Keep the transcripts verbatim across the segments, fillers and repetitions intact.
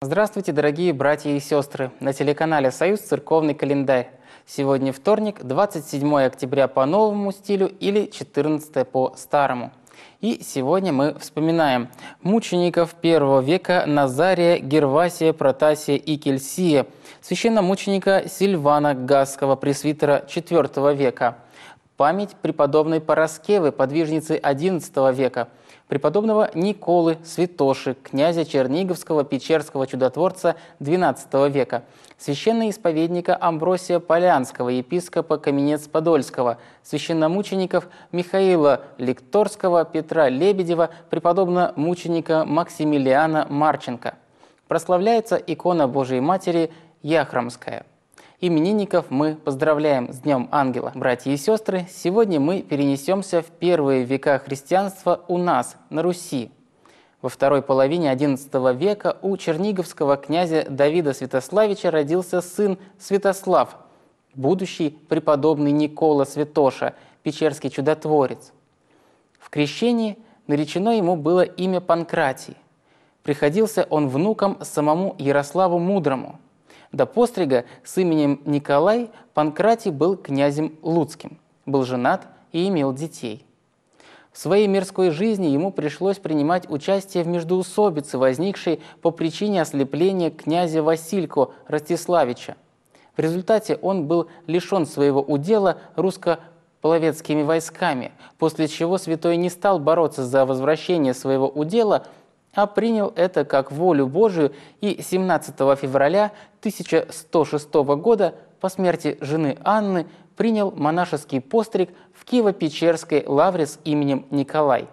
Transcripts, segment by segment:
Здравствуйте, дорогие братья и сестры! На телеканале «Союз. Церковный календарь». Сегодня вторник, двадцать седьмое октября по новому стилю или четырнадцатое по старому. И сегодня мы вспоминаем мучеников первого века Назария, Гервасия, Протасия и Кельсия, священномученика Сильвана Гасского, пресвитера четвертого века, память преподобной Параскевы, подвижницы одиннадцатого века, преподобного Николы Святоши, князя Черниговского Печерского чудотворца двенадцатого века, священноисповедника Амбросия Полянского, епископа Каменец-Подольского, священномучеников Михаила Лекторского, Петра Лебедева, преподобно-мученика Максимилиана Марченко. Прославляется икона Божией Матери Яхромская. Именинников мы поздравляем с Днем Ангела. Братья и сестры, сегодня мы перенесемся в первые века христианства у нас, на Руси. Во второй половине одиннадцатого века у черниговского князя Давида Святославича родился сын Святослав, будущий преподобный Никола Святоша, печерский чудотворец. В крещении наречено ему было имя Панкратий. Приходился он внуком самому Ярославу Мудрому. До пострига с именем Николай Панкратий был князем Луцким, был женат и имел детей. В своей мирской жизни ему пришлось принимать участие в междоусобице, возникшей по причине ослепления князя Василько Ростиславича. В результате он был лишен своего удела русско-половецкими войсками, после чего святой не стал бороться за возвращение своего удела, а принял это как волю Божию и семнадцатого февраля тысяча сто шестого года по смерти жены Анны принял монашеский постриг в Киево-Печерской лавре с именем Николай.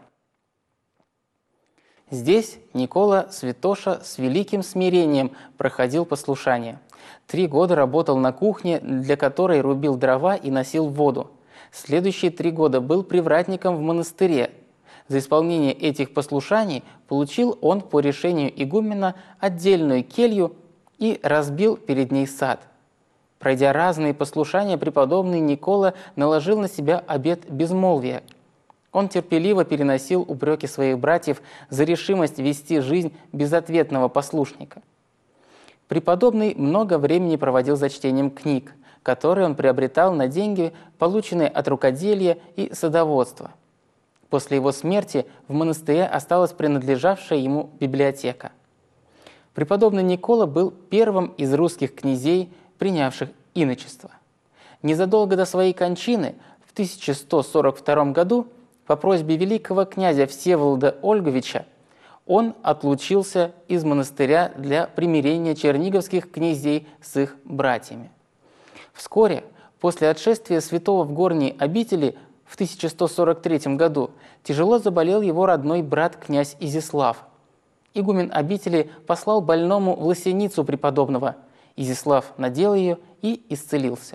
Здесь Никола Святоша с великим смирением проходил послушание. Три года работал на кухне, для которой рубил дрова и носил воду. Следующие три года был привратником в монастыре. За исполнение этих послушаний получил он по решению игумена отдельную келью и разбил перед ней сад. Пройдя разные послушания, преподобный Никола наложил на себя обет безмолвия. Он терпеливо переносил упреки своих братьев за решимость вести жизнь безответного послушника. Преподобный много времени проводил за чтением книг, которые он приобретал на деньги, полученные от рукоделия и садоводства. После его смерти в монастыре осталась принадлежавшая ему библиотека. Преподобный Никола был первым из русских князей, принявших иночество. Незадолго до своей кончины, в тысяча сто сорок втором году, по просьбе великого князя Всеволода Ольговича, он отлучился из монастыря для примирения черниговских князей с их братьями. Вскоре, после отшествия святого в горней обители, в тысяча сто сорок третьем году тяжело заболел его родной брат князь Изяслав. Игумен обители послал больному власеницу преподобного. Изяслав надел ее и исцелился.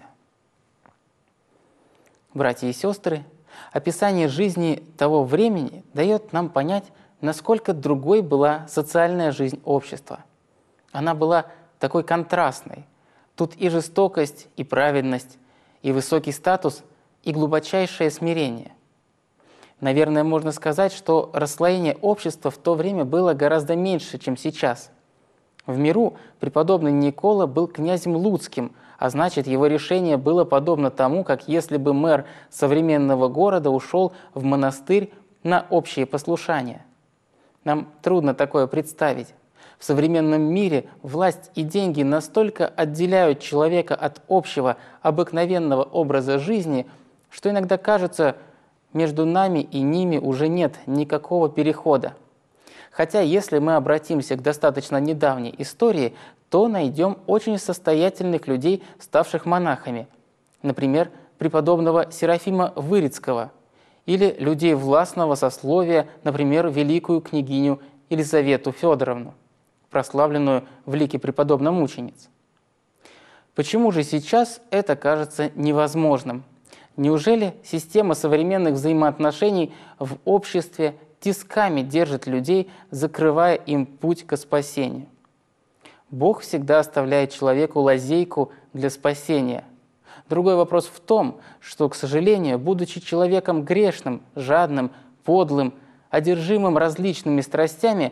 Братья и сестры, описание жизни того времени дает нам понять, насколько другой была социальная жизнь общества. Она была такой контрастной. Тут и жестокость, и праведность, и высокий статус – и глубочайшее смирение. Наверное, можно сказать, что расслоение общества в то время было гораздо меньше, чем сейчас. В миру преподобный Никола был князем Луцким, а значит, его решение было подобно тому, как если бы мэр современного города ушел в монастырь на общее послушание. Нам трудно такое представить. В современном мире власть и деньги настолько отделяют человека от общего, обыкновенного образа жизни, что иногда кажется, между нами и ними уже нет никакого перехода. Хотя, если мы обратимся к достаточно недавней истории, то найдем очень состоятельных людей, ставших монахами. Например, преподобного Серафима Вырицкого, или людей властного сословия, например, великую княгиню Елизавету Федоровну, прославленную в лике преподобно-мучениц. Почему же сейчас это кажется невозможным? Неужели система современных взаимоотношений в обществе тисками держит людей, закрывая им путь к спасению? Бог всегда оставляет человеку лазейку для спасения. Другой вопрос в том, что, к сожалению, будучи человеком грешным, жадным, подлым, одержимым различными страстями,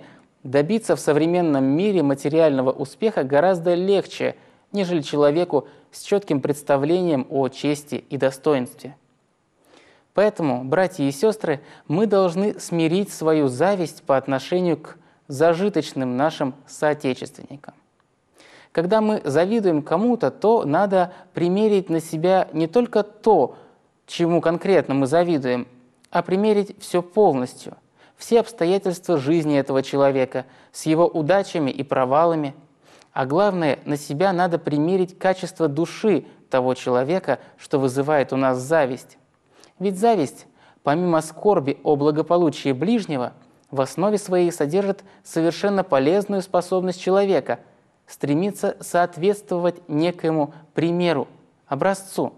Добиться в современном мире материального успеха гораздо легче, нежели человеку с четким представлением о чести и достоинстве. Поэтому, братья и сестры, мы должны смирить свою зависть по отношению к зажиточным нашим соотечественникам. Когда мы завидуем кому-то, то надо примерить на себя не только то, чему конкретно мы завидуем, а примерить все полностью, все обстоятельства жизни этого человека с его удачами и провалами. А главное, на себя надо примерить качество души того человека, что вызывает у нас зависть. Ведь зависть, помимо скорби о благополучии ближнего, в основе своей содержит совершенно полезную способность человека стремиться соответствовать некоему примеру, образцу.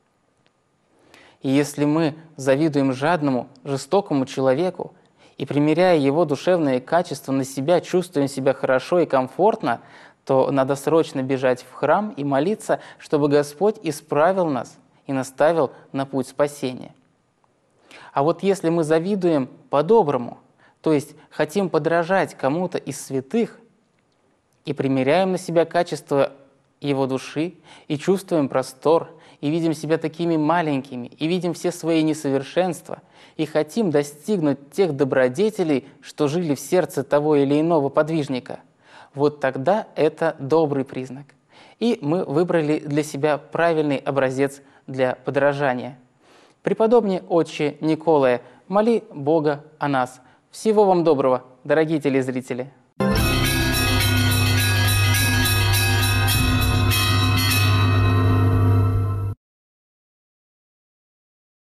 И если мы завидуем жадному, жестокому человеку и, примеряя его душевные качества на себя, чувствуем себя хорошо и комфортно, то надо срочно бежать в храм и молиться, чтобы Господь исправил нас и наставил на путь спасения. А вот если мы завидуем по-доброму, то есть хотим подражать кому-то из святых и примеряем на себя качество его души, и чувствуем простор, и видим себя такими маленькими, и видим все свои несовершенства, и хотим достигнуть тех добродетелей, что жили в сердце того или иного подвижника, вот тогда это добрый признак. И мы выбрали для себя правильный образец для подражания. Преподобный отче Николае, моли Бога о нас. Всего вам доброго, дорогие телезрители!